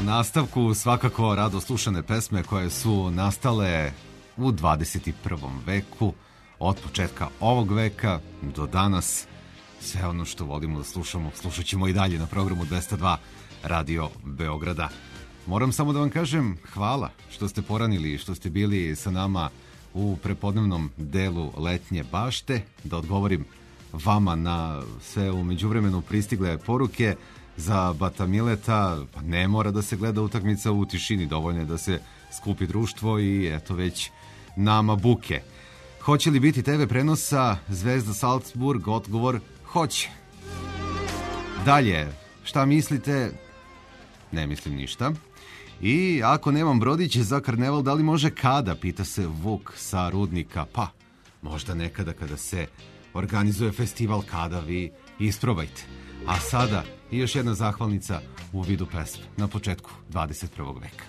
nastavku svakako rado slušane pesme koje su nastale u 21. veku, od početka ovog veka do danas. Sve ono što volimo da slušamo, slušat ćemo i dalje na programu 202 Radio Beograda. Moram samo da vam kažem hvala što ste poranili i što ste bili sa nama u prepodnevnom delu letnje bašte, da odgovorim vama na sve u međuvremenu pristigle poruke. Za Bata Mileta ne mora da se gleda utakmica u tišini, dovoljno je da se skupi društvo i eto već nama buke. Hoće li biti TV prenosa Zvezda Salzburg? Odgovor hoće. Dalje, šta mislite? Ne mislim ništa. I ako nemam brodić za karneval, da li može kada? Pita se Vuk sa Rudnika. Pa, možda nekada kada se organizuje festival, kada vi isprobajte. A sada i još jedna zahvalnica u vidu pesme na početku 21. veka.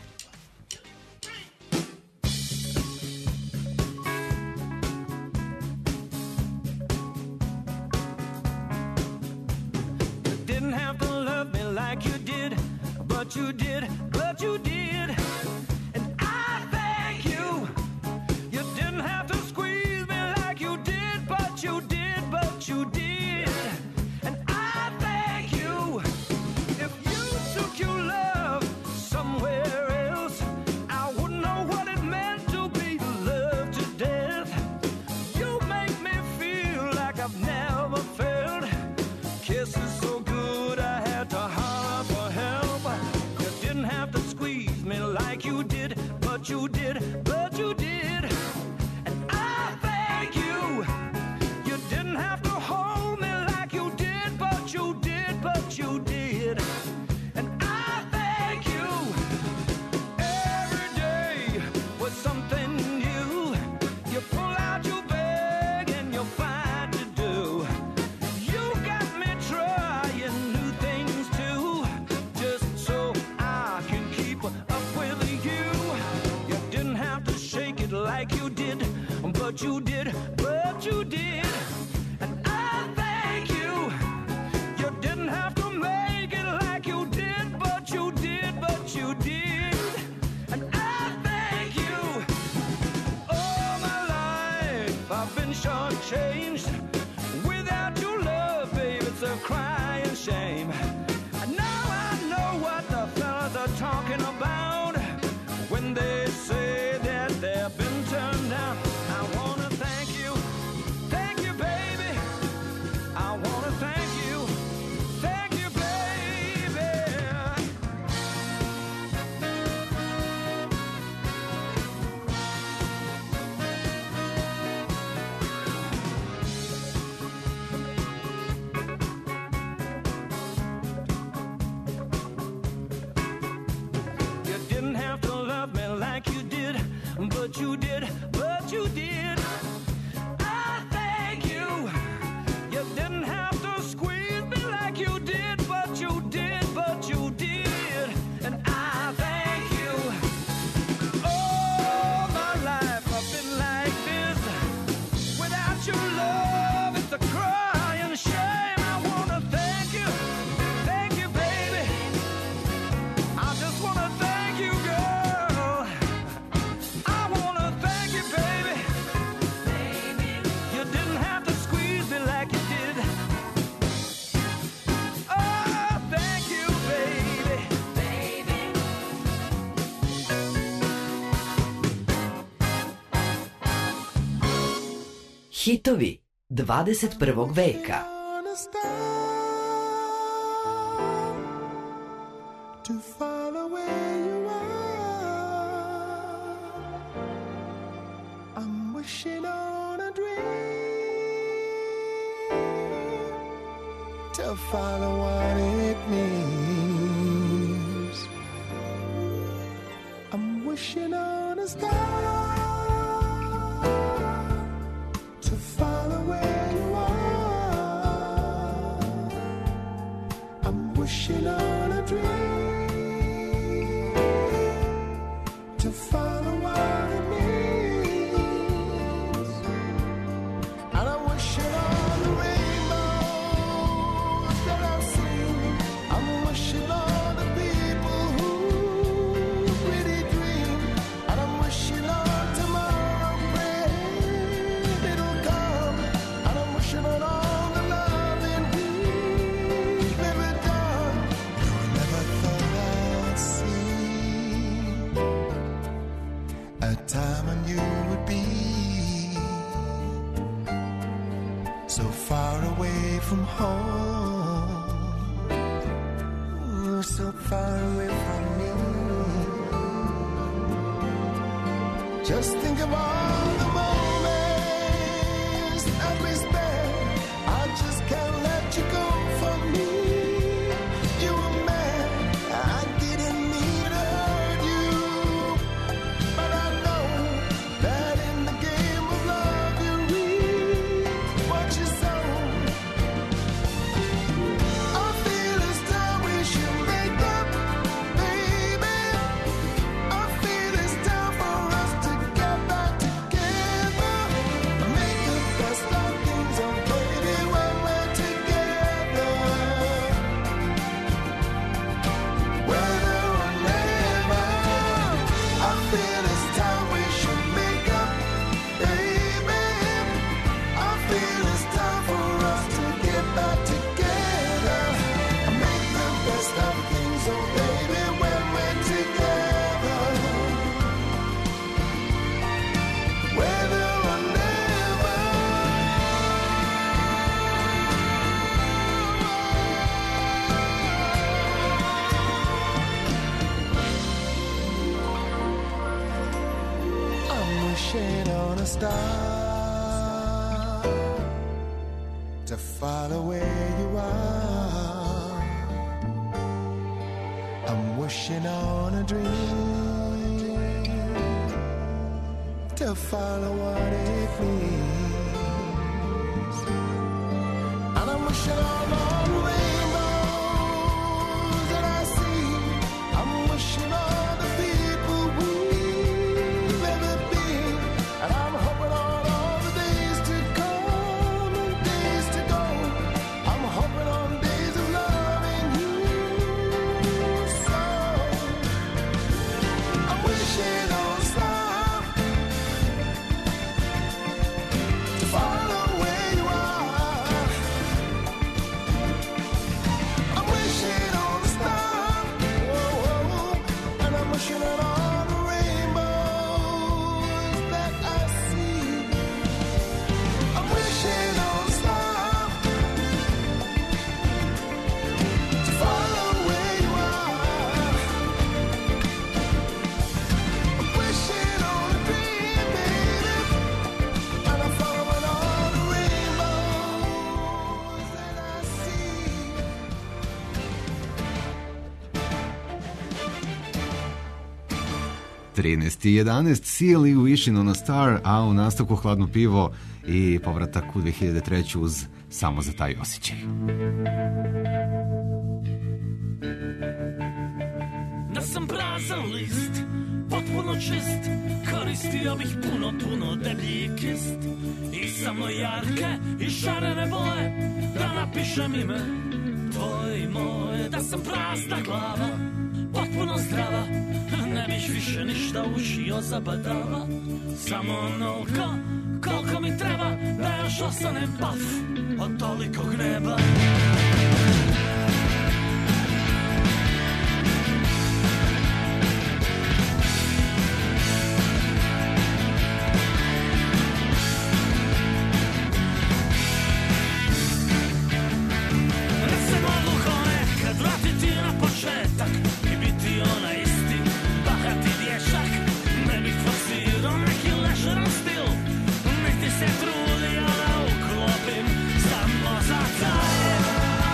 You did, but you did, and I thank you. You didn't have to squeeze me like you did, but you did, but you did, and I thank you. If you took your love somewhere else, I wouldn't know what it meant to be loved to death. You make me feel like I've never felt. Kisses so good I had to holler for help. Have to squeeze me like you did, but you did, but you did, and I thank you. You didn't have to hold me like you did, but you did, but you did, and I thank you. Every day was something new. You pull out your bag and you'll find to do. You got me trying new things too, just so up with you. You didn't have to shake it like you did, but you did, but you did, and I thank you. You didn't have to make it like you did, but you did, but you did, and I thank you. All my life I've been shortchanged. Without your love, babe, it's a crying shame. And now I know what the fellas are talking about when they say that they've been turned down. I want to thank you, baby. I want to thank you, baby. You didn't have to love me like you did, but you did, but you did. I thank you. You didn't have to squeeze me like you did, but you did, but you did, and I thank you. All my life I've been like this. Without your love, it's a crying shame. I want to thank you, baby. I just want to thank you, girl. I want to thank you, baby. You didn't have to squeeze me like you did. Oh, thank you, baby. Hitovi 21. veka. To follow where you are, I'm wishing on a dream to follow what it means. I'm wishing on a star to follow where you are. I'm wishing on a dream to follow what it means. And I'm wishing on the rainbows that I've seen. I'm wishing time I knew would be so far away from home, so far away from me. Just think of all the moments that we spent. I just can't let you go from me. You were mad, I didn't mean to hurt you, but I know that in the game of love you reap what you sow. I feel it's time we should make up, baby. I feel it's time for us to get back together. Make the best of things, oh baby, when we're together. Whether or never, I feel it's time we should make up, baby. I feel it's time for us to get back together. Make the best of things, oh baby, when we're together. Whether or never. I'm wishing on a star to follow where you are. I'm wishing on a dream to follow what it means. And I'm wishing on all the rainbows that I see. I'm wishing on the people we've ever been. And I'm hoping on all the days to come and days to go. I'm hoping on days of loving you so. I'm wishing on a star to follow where you are. I'm wishing on a star, and I'm wishing on all the rainbows that I see. I'm wishing on a star to follow where you are. I'm wishing on a dream, baby, and I'm following all the rainbows that I see. 13.11, Seal i Wishing on a Star, a u nastavku Hladno pivo i povratak u 2003. uz Samo za taj osjećaj. Da sam prazan list, potpuno čist, koristio bih puno deblji kist i samo jarke i šarene boje, da napišem ime tvoje i moje. Da sam prazna glava, potpuno zdrava, ne bih više ništa učio zabadava, samo onoliko koliko mi treba, da još ostanem paf od tolikog neba. Se trudio da uklopim samo za taj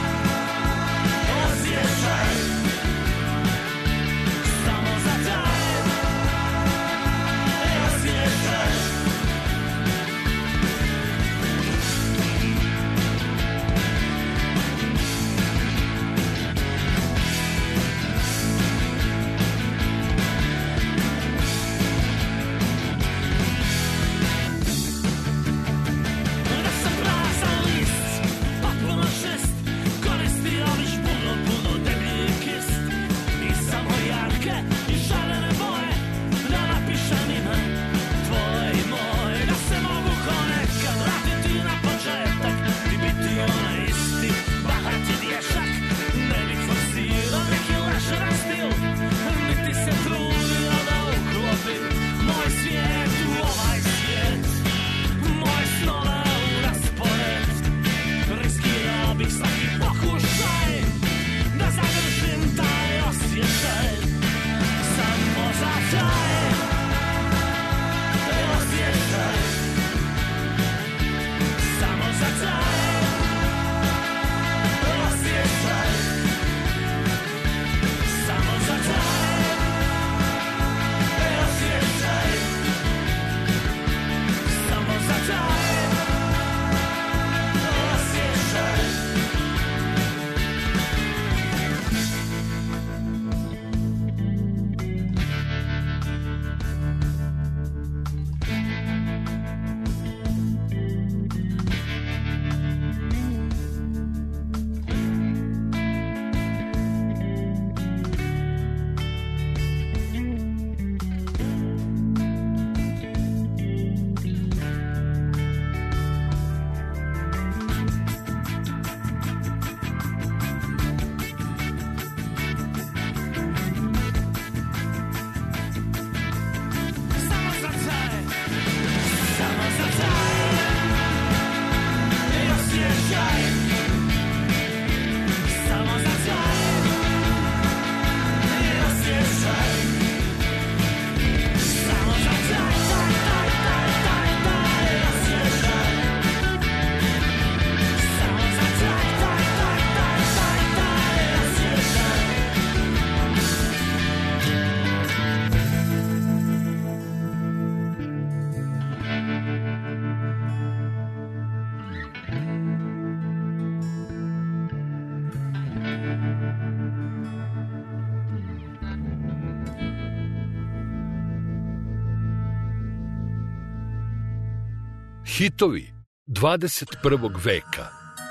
Hitovi 21. veka.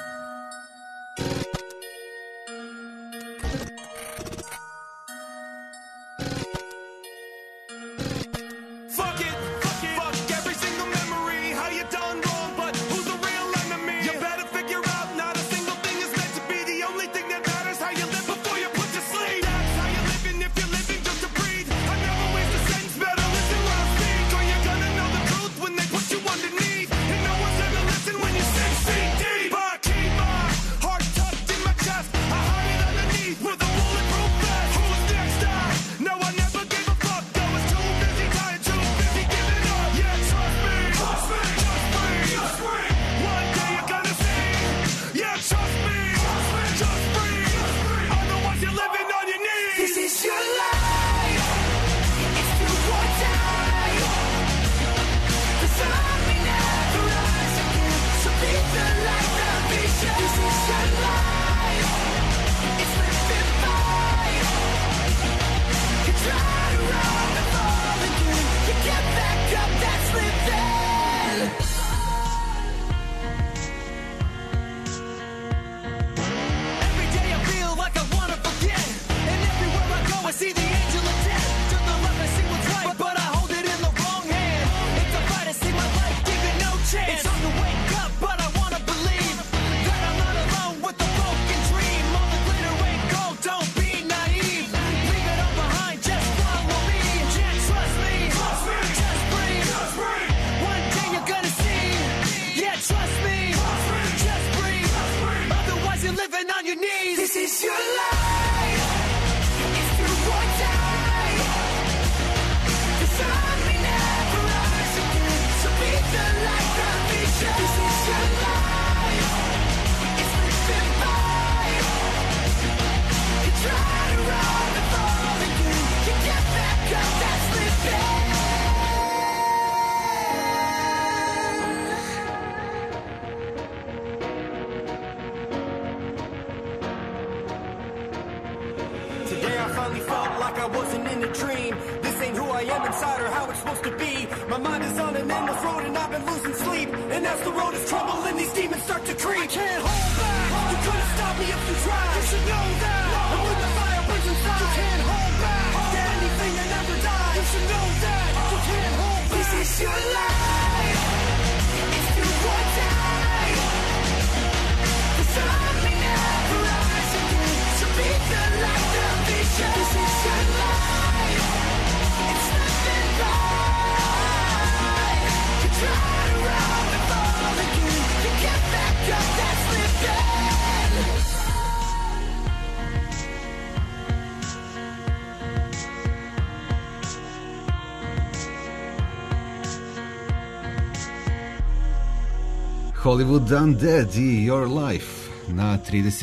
Hollywood Undead i Your Life na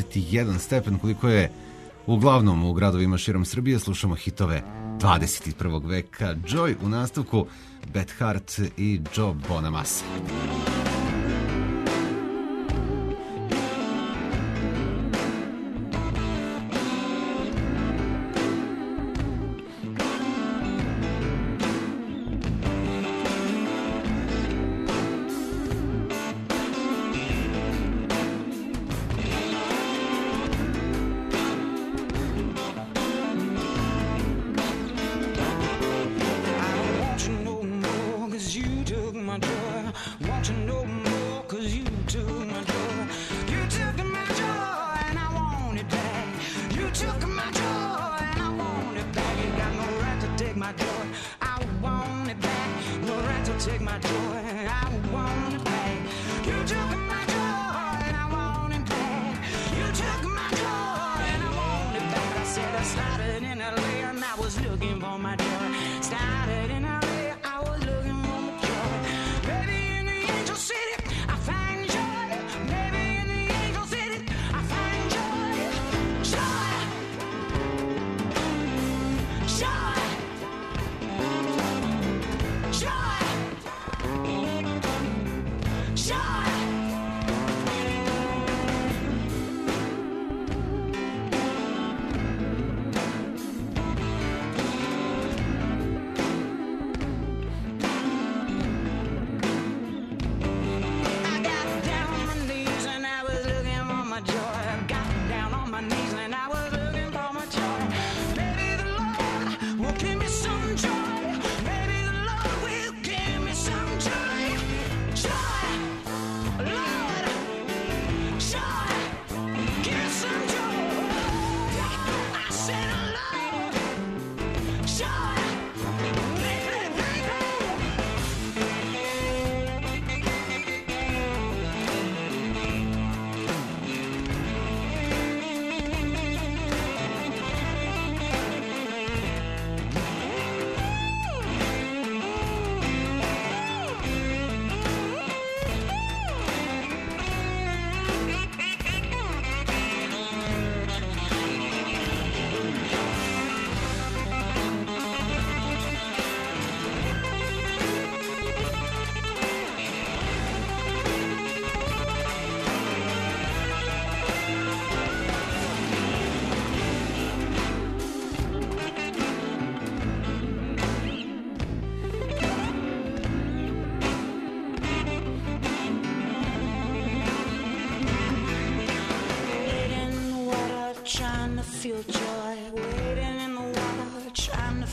31 stepen, koliko je uglavnom u gradovima širom Srbije. Slušamo hitove 21. veka. Joy u nastavku, Beth Hart i Joe Bonamassa. Joy!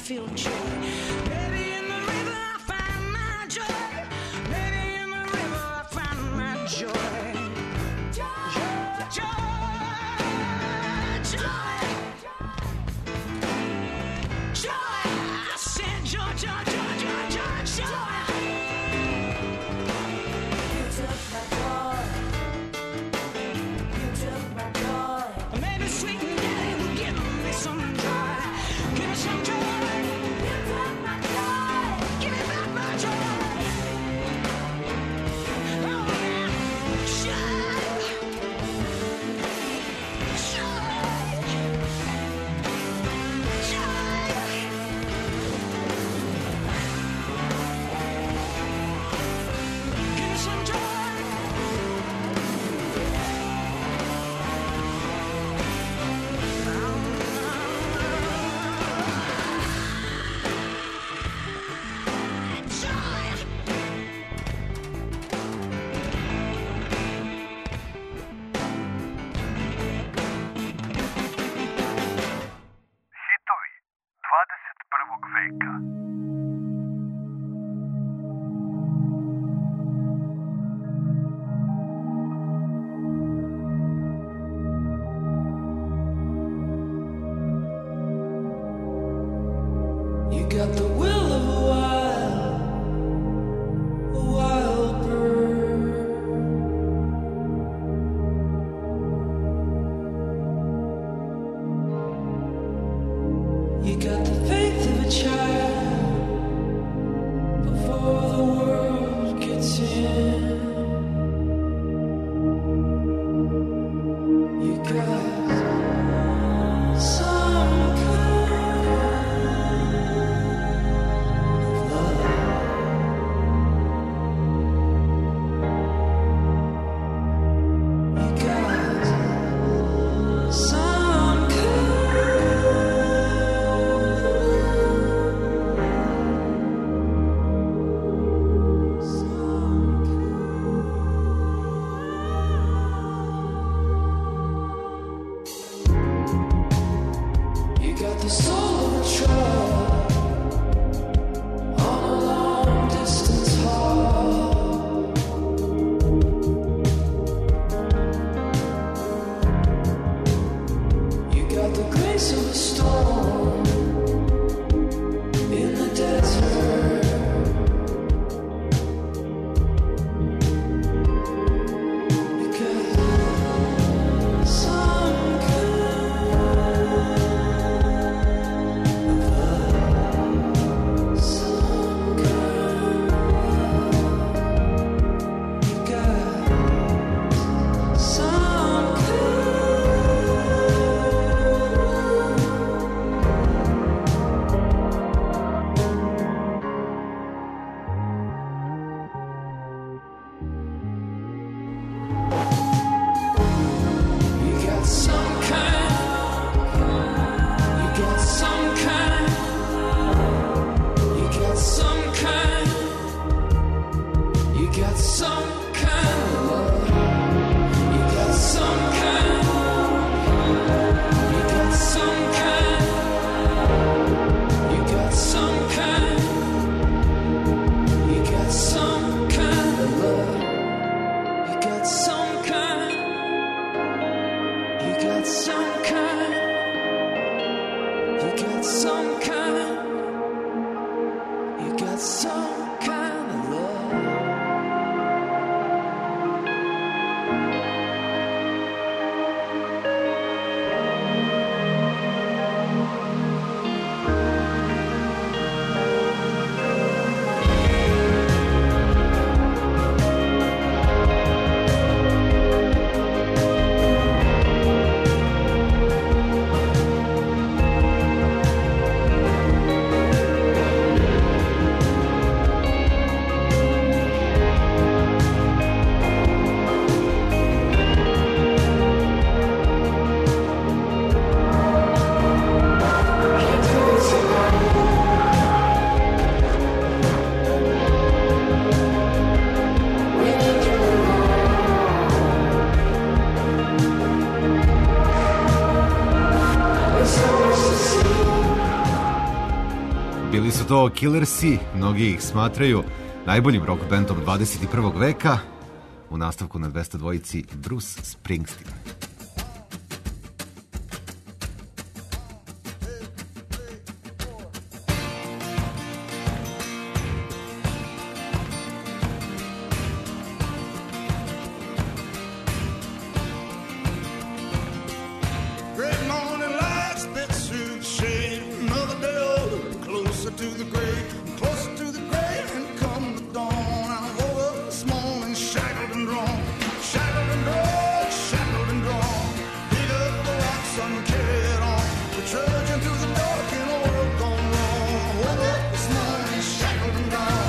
feel joy. Baby, in the river I find my joy. Baby, in the river I find my joy. Joy, joy, joy, joy. I said joy, joy, joy, joy, joy, joy. You took my joy. You took my joy. Maybe sweet and daddy will give me some joy. Give me some joy. You took my joy. Give me back my joy. Oh yeah, joy, joy, joy. Give me some joy. Hitovi 21. veka. You got the will of a wild bird. You got the faith of a child before the world gets in. You got some kind of love. You got some You got the soul of a truck on a long distance haul. You got the grace of a storm in the desert. You got some kind of love, some kind of love. You got some kind of You got some kind. You got some kind. You got some kind. You got some kind of love. You got some kind. You got some kind. You got some kind. You got some kind of love. You got some kind. You got some kind. You got some kind. You got some kind of love. to Killersi, mnogi ih smatraju najboljim rock bandom 21. veka. U nastavku na 202 Bruce Springsteen. Great morning lights bit through the shade. Another day older, closer to the grave, closer to the grave, and come the dawn. I woke up this morning shackled and drawn, shackled and drawn, shackled and drawn. Pick up the rocks and carry it on. We're trudging through the dark in a world gone wrong. I woke up this morning shackled and drawn.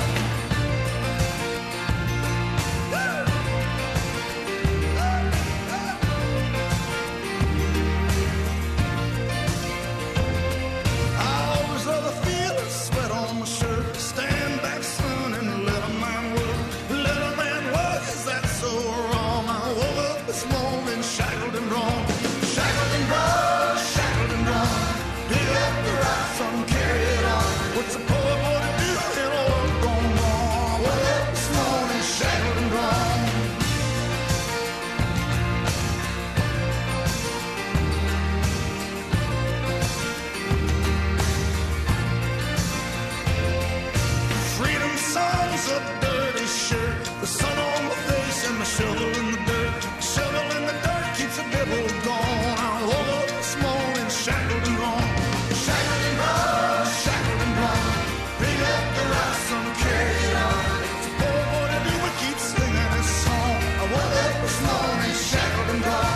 The sun on my face and the shovel in the dirt. The shovel in the dirt keeps the devil gone. I woke up this morning shackled and drawn, shackled and drawn, shackled and drawn. Pick up the rocks and carry it on. It's a poor boy to do but keep singing this song. I woke up this morning shackled and drawn.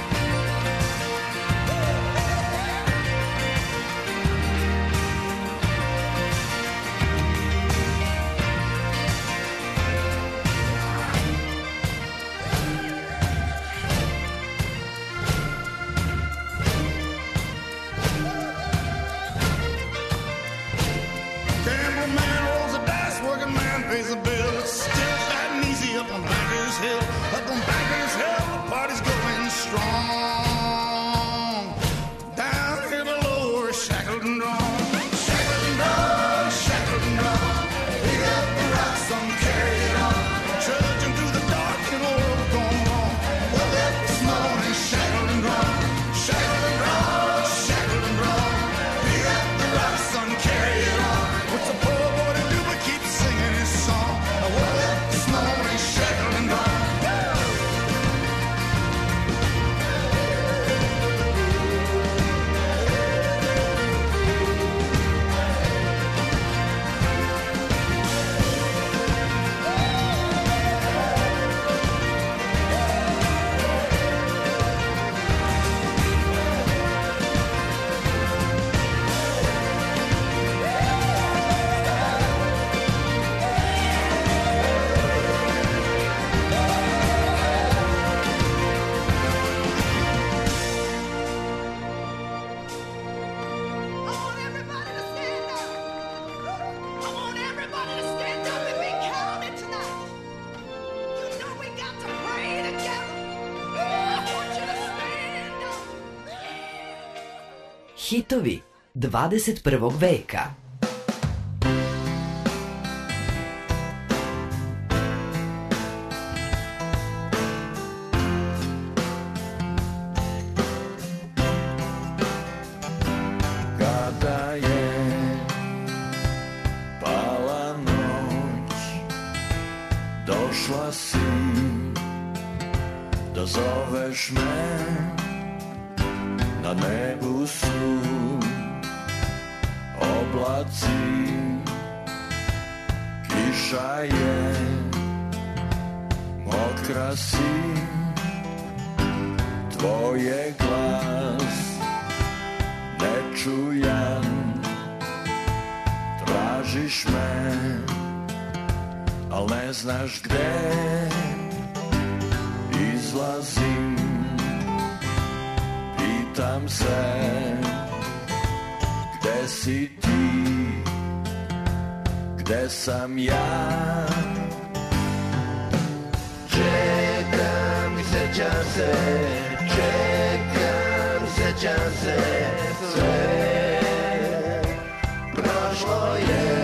Pays the bill. It's still fighting easy up on Bankers Hill. Up on Bankers Hill, the party's going strong. Down here below, we're shackled and drawn, shackled and drawn, shackled and drawn. Pick up the rocks and carry it on. Trudging through the dark in a world gone wrong. Woke up this morning shackled and drawn, shackled and drawn, shackled and drawn. Pick up the rocks and carry it on. What's a poor boy to do but keep singing his song? I woke up this morning shackled and drawn. Hitovi 21. veka. Kada je pala noć, došla si da zoveš me. Na nebu su oblaci, kiša je, mokra si, tvoj je glas nečujan, tražiš me, al ne znaš gde izlazim. Pitam se, gde si ti, gde sam ja? Čekam i sećam se, čekam, sećam se, sve prošlo je.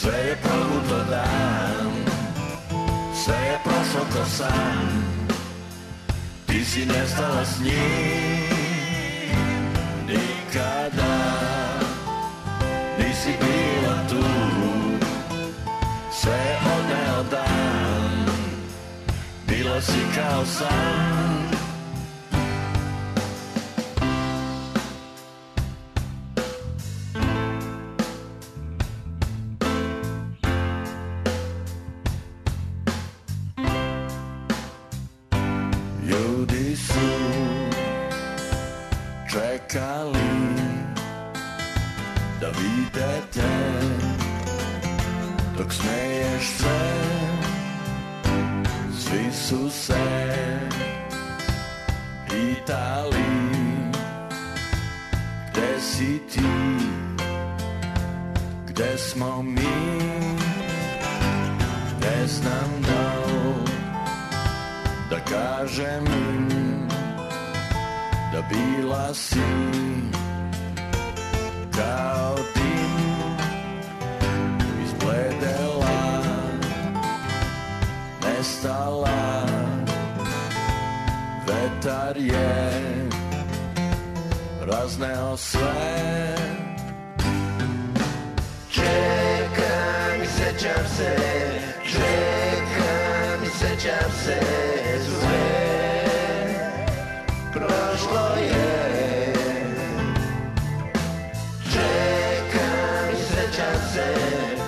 Sve je proguto dan, sve je prošlo ko san. Ti si nestala s njim, nikada nisi bila tu. Sve je odneo dan, bila si kao san. Ljudi su čekali da vide te, dok smeješ se, svi su se pitali gde si ti, gde smo mi, ne znam da li da kažem im da bila si kao dim, izbledela, nestala, vetar je razneo sve. Čekam i sećam se, čekam i sećam se, sve prošlo je. Čekam i sećam se,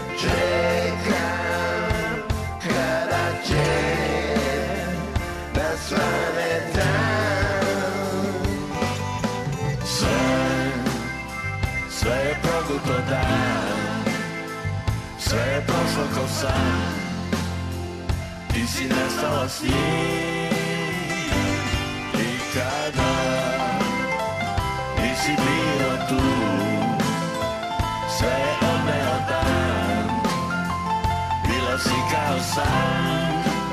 čekam kada će da svane dan. Sve je proguto dan, sve je prošlo ko san. Ti si nestala s njim, nikada nisi bila tu. Sve je odneo dan, bila si kao san.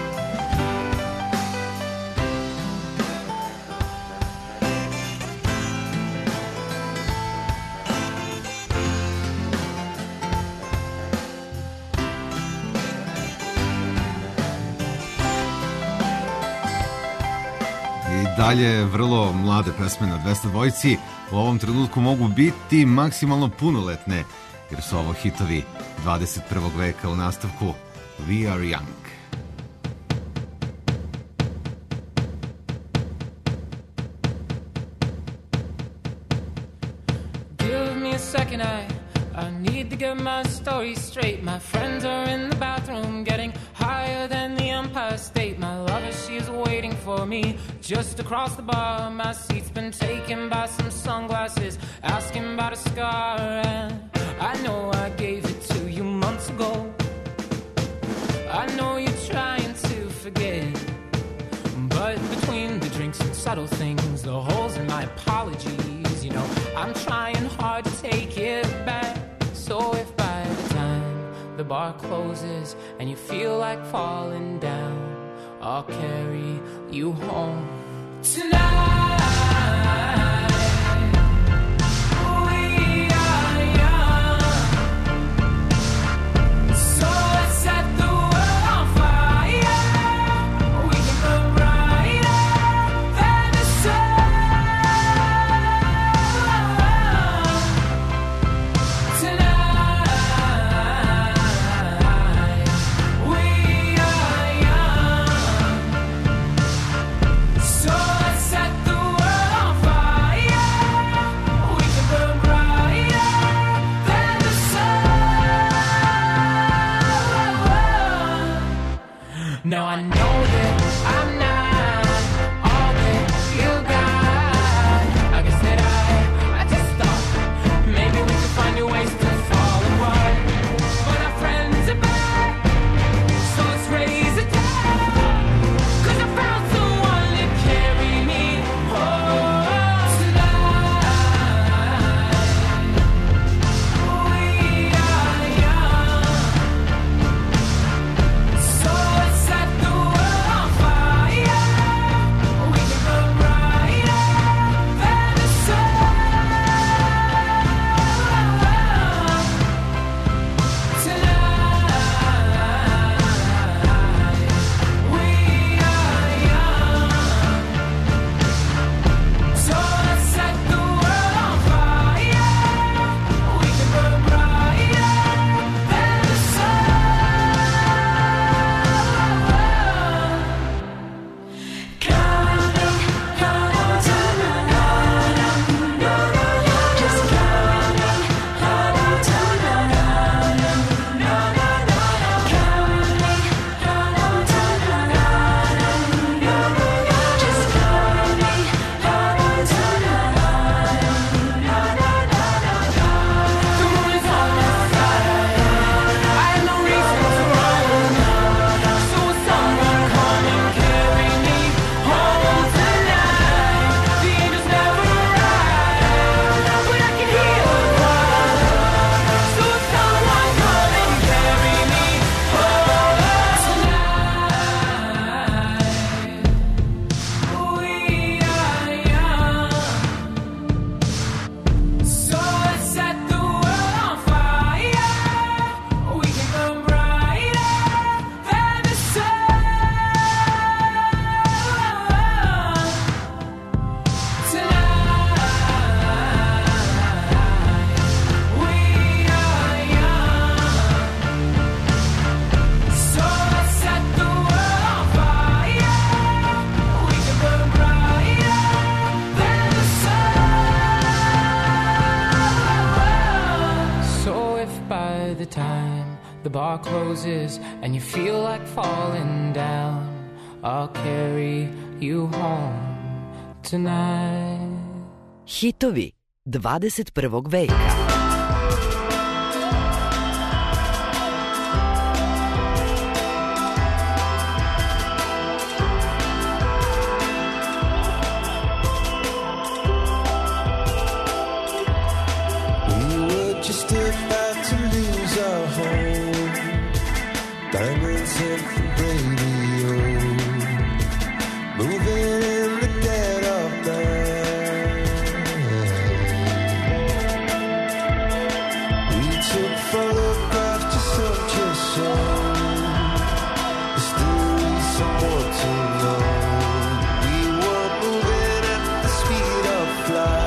Dalje vrlo mlade pesme na 202. U ovom trenutku mogu biti maksimalno punoletne, jer su ovo hitovi 21. veka. U nastavku We Are Young. Give me a second, I need to get my story straight. My friends are in the bathroom getting higher than the Empire State. My lover, she's waiting for me just across the bar. My seat's been taken by some sunglasses, asking about a scar. And I know I gave it to you months ago. I know you're trying to forget, but between the drinks and subtle things, the holes in my apologies, you know, I'm trying hard to take it back. So if by the time the bar closes and you feel like falling down, I'll carry you home tonight. We are young, so let's set the world on fire. We can burn brighter than the sun tonight. We are young, so let's set the world on fire. We can burn brighter than the sun. Now I know that I'm not all that you got. I guess that I just thought maybe we could find new ways to fall apart. But our friends are back, so let's raise a toast. 'Cause I found someone to carry me home tonight. We are young, so let's set the the bar closes and you feel like falling down, I'll carry you home tonight. Hitovi 21. veka. Just about to lose our home. Diamonds in the radio, moving in the dead of night. We took photographs to some just show. There's still someone to know. We were moving at the speed of flight.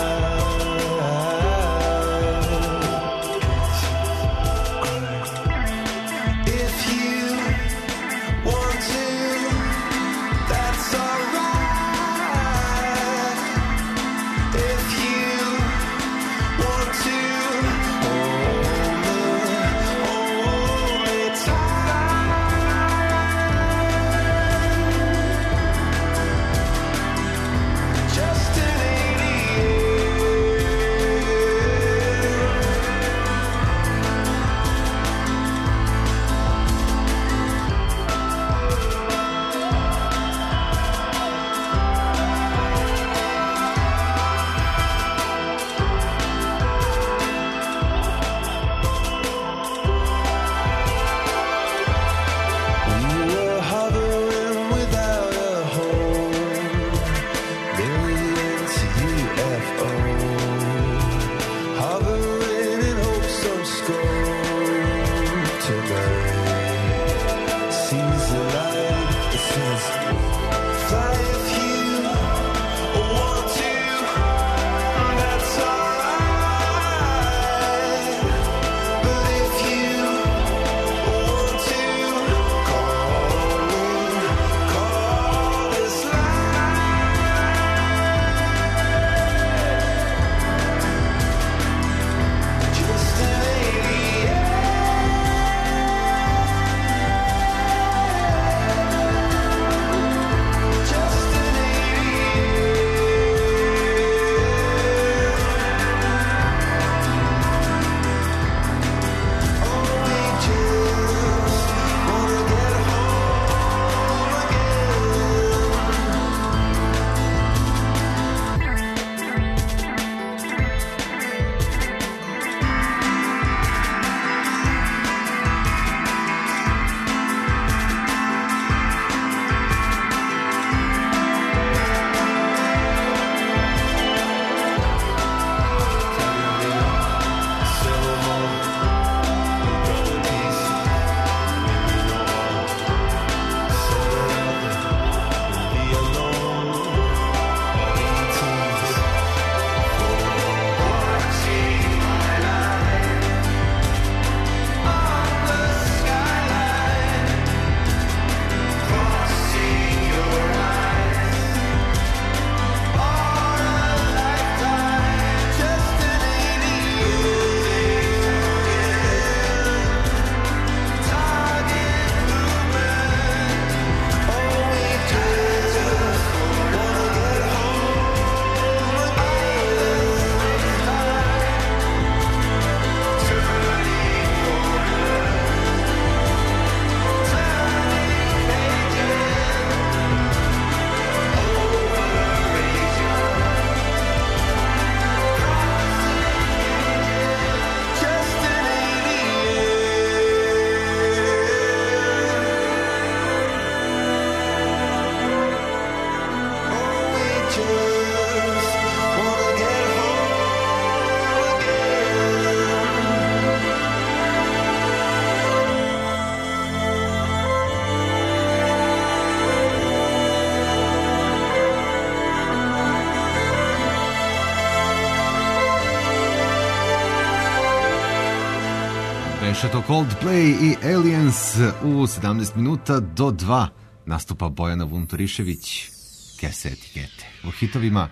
Beše to Coldplay i Aliens u 17 minuta do 2 nastupa Bojana Vunturišević, Kese etikete u hitovima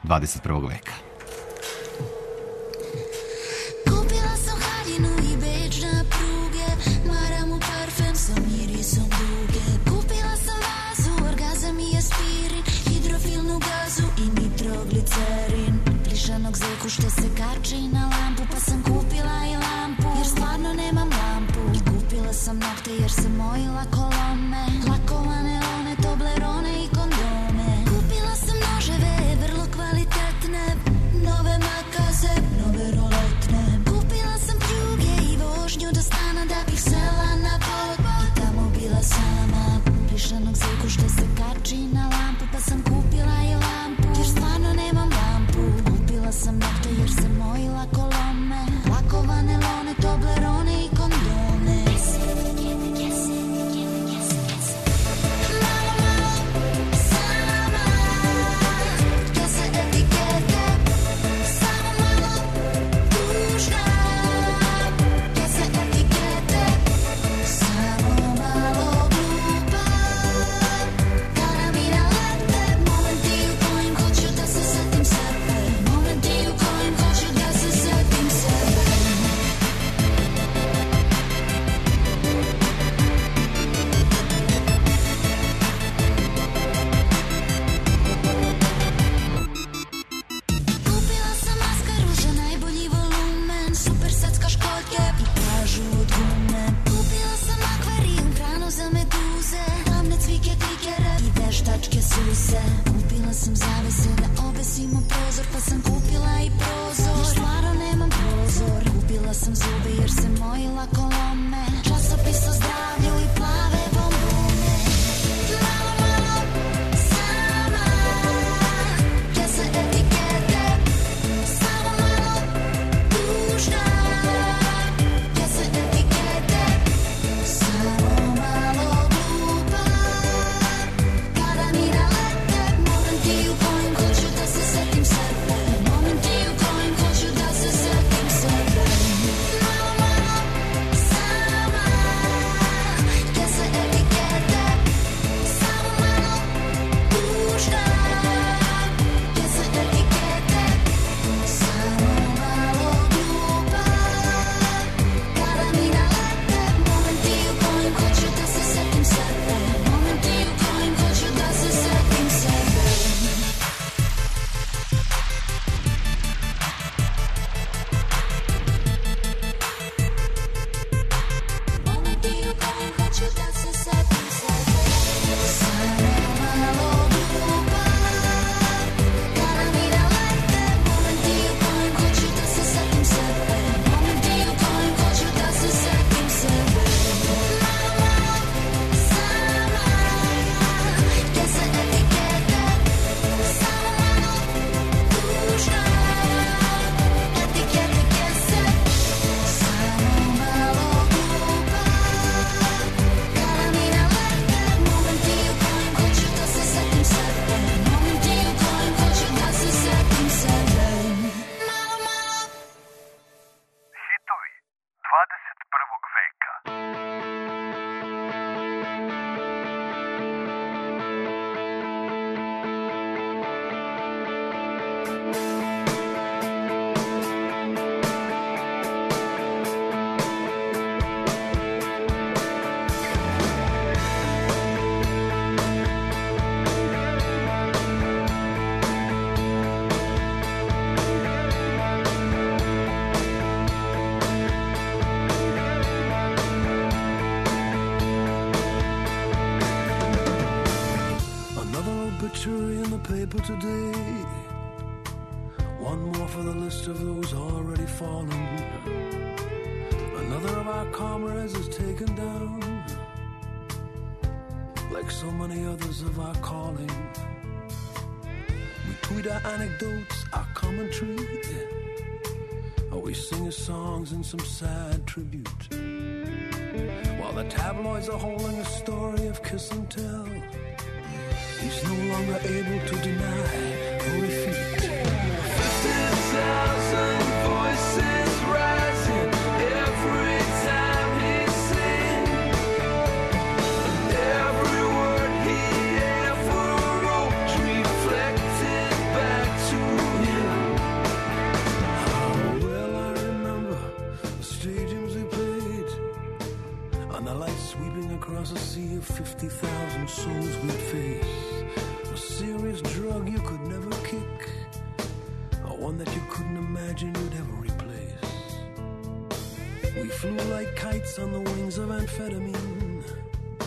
21. veka. Kupila sam haljinu i beč na pruge, mojila kolone, lakovane one, toblerone i kondome. Kupila sam noževe, vrlo kvalitetne, nove makaze, nove roletne. Kupila sam pljuge i vožnju do stana da bih sela na pod i tamo bila sama. Prišanog zvuku što se kači na lampu, pa sam kupila i lampu jer stvarno nemam lampu. Kupila sam nokte jer sam mojila kolome, lakovane lone, toblerone i kondome. Malo, malo, sama, kese etikete, samo malo tužna, kese etikete, samo malo glupa. Kada mi nalete momenti u kojim hoću da se setim sebe, momenti u kojim hoću da se setim sebe. Kupila sam maskaru za najbolji volumen, super secka školjke i plažu od gume. Kupila sam akvarijum, hranu za meduze, tamne cvike, klikere i veštačke suze. Kupila sam zavese da obesim u prozor, pa sam kupila i prozor jer stvarno nemam prozor. Kupila sam zube jer sam mojila kolome, časopis o zdravlju i plave bombone. Malo, malo, sama, kese etikete, samo malo tužna, kese etikete, samo malo glupa. Kada mi nalete momenti u kojim hoću da se setim sebe, momenti u kojim hoću da se setim sebe. Malo, malo, sama, kese etikete, samo malo tužna, kese etikete, samo malo glupa. Kada mi nalete momenti u kojim hoću da se setim sebe, momenti u kojim hoću da se setim sebe. Momenti u kojim hoću da se setim sebe, samo malo glupa. Kada mi nalete momenti u kojim hoću da se setim sebe, momenti u kojim hoću da se setim sebe. Malo, malo, sama, kese etikete, samo malo tužna, etikete kese, samo malo glupa. Kada mi nalete momenti u kojim hoću da se setim sebe, momenti u kojim hoću da se setim sebe. Malo, malo. Hitovi 21. veka. Another obituary in the paper today. One more for the list of those already fallen. Another of our comrades is taken down, like so many others of our calling. We tweet our anecdotes, our commentary, or we sing his songs in some sad tribute. While the tabloids are holding a story of kiss and tell, he's no longer able to deny or refute. 50,000 voices rising every time he sings, and every word he ever wrote reflected back to him. How well I remember the stadiums we played, and the lights sweeping across a sea of 50,000 souls we'd face. A serious drug you could never kick, or one that you couldn't imagine you'd ever replace. We flew like kites on the wings of amphetamine,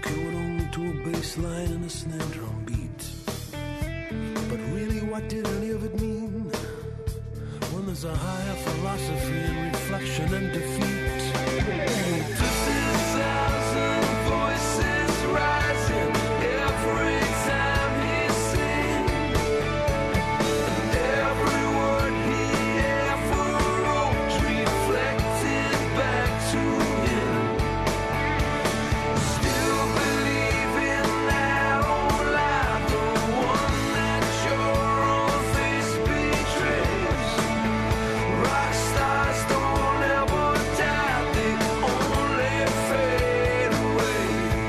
secured only to a bass line and a snare drum beat. But really, what did any of it mean when there's a higher philosophy in reflection and defeat? 50,000 voices rising every time he sings, and every word he ever wrote reflected back to him. Still believing that old lie, the one that your own face betrays. Rock stars don't ever die, they only fade away.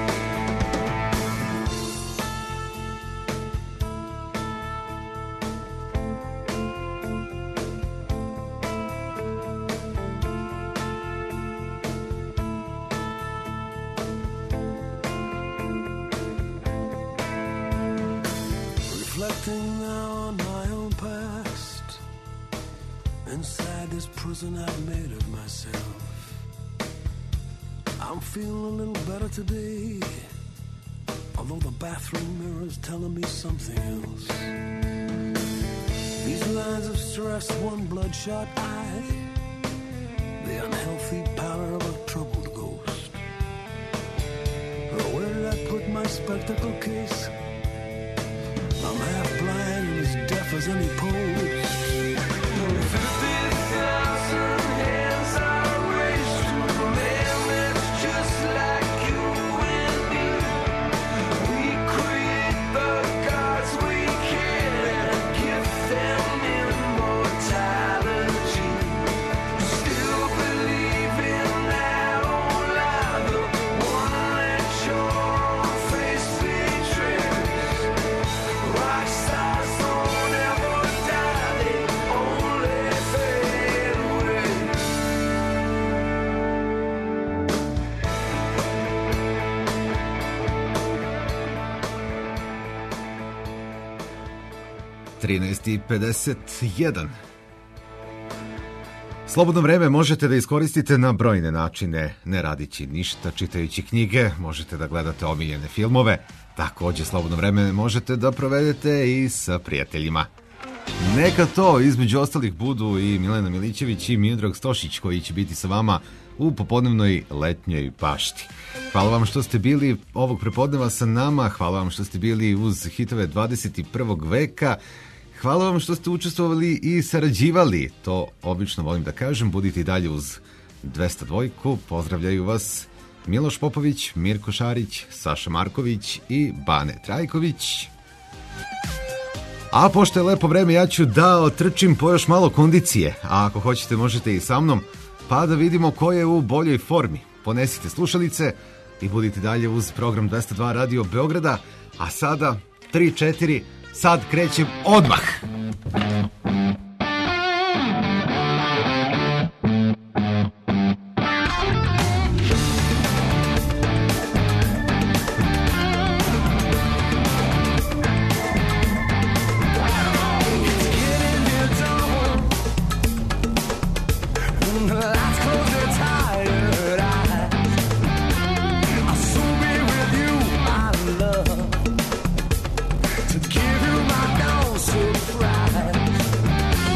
Reflecting now on my own past, inside this prison I've made of myself, I'm feeling a little better today, although the bathroom mirror's telling me something else. These lines of stress, one bloodshot eye, the unhealthy pallor of a troubled ghost. Where did I put my spectacle case? I'm half blind and as deaf as any post. 50,000 hands are raised to a man that's just like you and me. We create the gods we can and give them immortality. Still believe in that old lie, the one that your own face betrays. Rock stars don't ever die, they only fade away. 13:51. Slobodno vreme možete da iskoristite na brojne načine, ne radići ništa, čitajući knjige, možete da gledate omiljene filmove, takođe slobodno vreme možete da provedete i sa prijateljima. Neka to između ostalih budu i Milena Milićević i Miodrag Stošić koji će biti sa vama u popodnevnoj letnjoj pašti. Hvala vam što ste bili ovog prepodneva sa nama, hvala vam što ste bili uz hitove 21. veka, hvala vam što ste učestvovali i sarađivali, to obično volim da kažem, budite i dalje uz 202, pozdravljaju vas Miloš Popović, Mirko Šarić, Saša Marković i Bane Trajković. A pošto je lepo vreme, ja ću da otrčim po još malo kondicije, a ako hoćete možete i sa mnom, pa da vidimo ko je u boljoj formi. Ponesite slušalice i budite dalje uz program 202 Radio Beograda, a sada 3-4, sad krećem odmah. To give you my no surprise.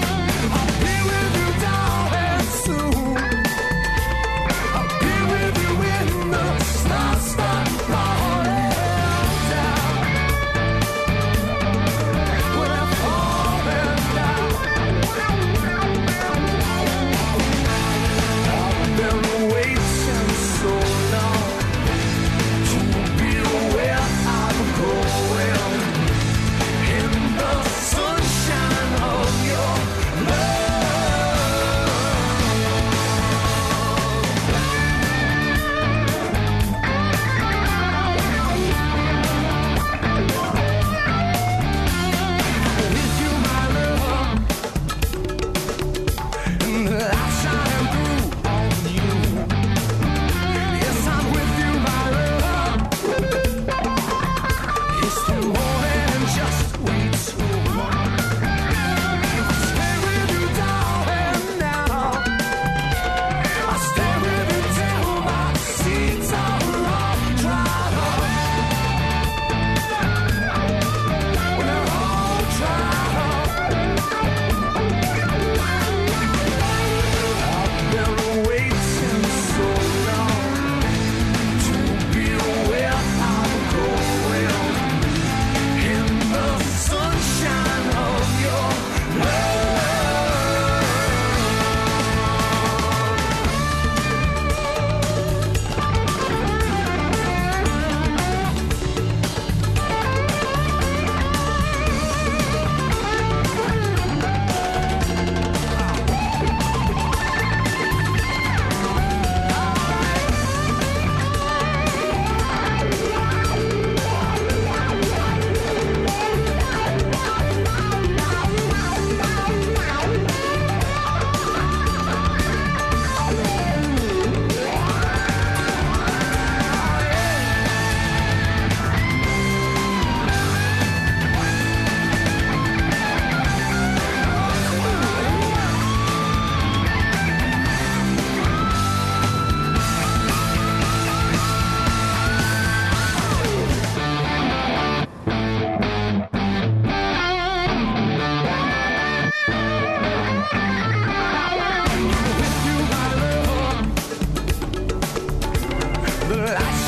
The lights